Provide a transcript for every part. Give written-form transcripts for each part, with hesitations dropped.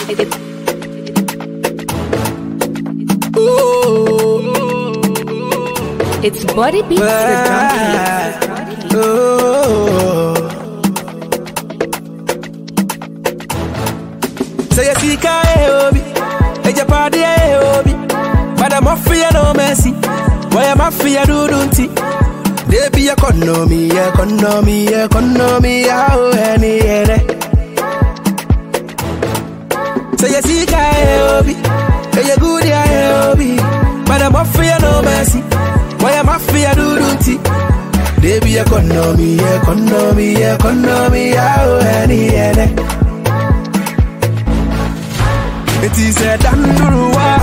It's Body Beats with Drunky. Say you see Obi, eja party Obi, but I'm mafia no mercy. Why am mafia do dunti? They be economy, how any ere. Say you see Obi, eja good Obi, but I'm mafia no mercy. Why am mafia do dunti? They be economy, how any ere. It is a Danduruwa,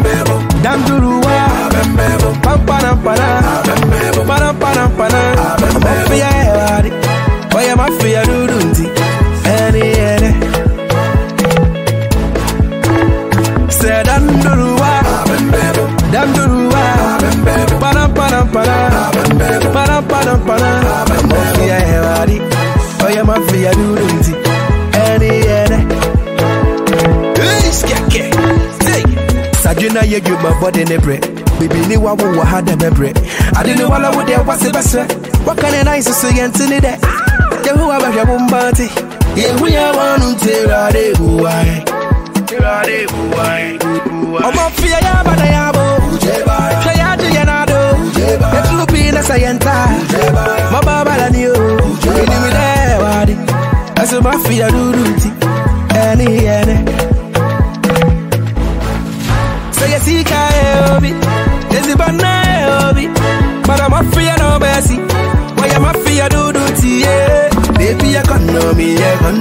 Pampanampana, Panampanampana, Mafia, why am Mafia Dudunti? Any, said Danduruwa, Panampanampana, Panampanampana, Mafia, why am Mafia Dudunti? Any, Sajuna ye give my body nebre. Baby ni wawu wahada bebre. I didn't wala wo de wase bese. What can I nice so yentini de? Ye hu abahwe bombati. Ye hu ya wanu tera de buwai. Omo fia ya bada ya bo. Twa ya de yanado. Etlu pi na sayenta. Mababa la ni o. Ni mi de wadi. Aso mafia duduti. Any. Say you see Obi, there's a banana Obi, but I'm mafia no mercy. Why am mafia do tea? They be economy,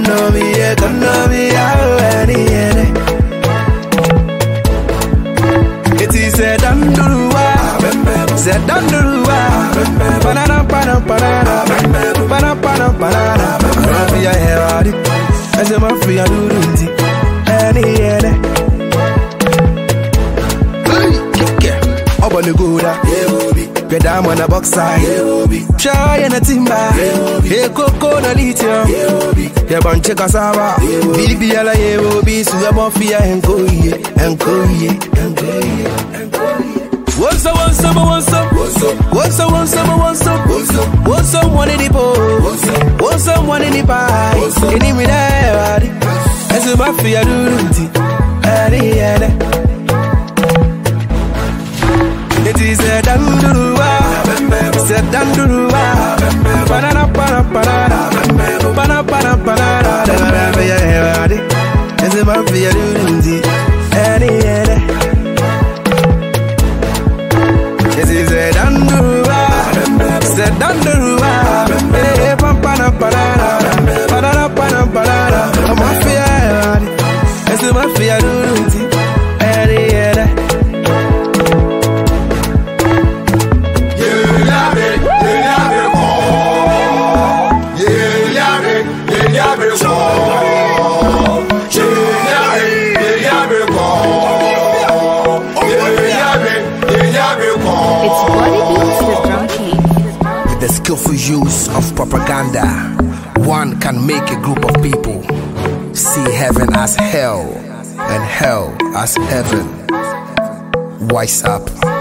how any. It is a Danduruwa, banana, mafia here, as a mafia do tea, any. Obonuguda, Pedam on a box side, Shy and a timber, Hey Coco na lithium, Hey Banche Cassava, BBL, Obi, Sugamofia, and Koye. Once someone in the boat, once someone in the pie, any me there, as a mafia do, it is a Danduruwa, banana, it's a mafia duty, any. It is a Danduruwa, pampana, a mafia, it's a mafia duty, any. It's Body Beats with Drunky. With the skillful use of propaganda, one can make a group of people see heaven as hell and hell as heaven. Wise up.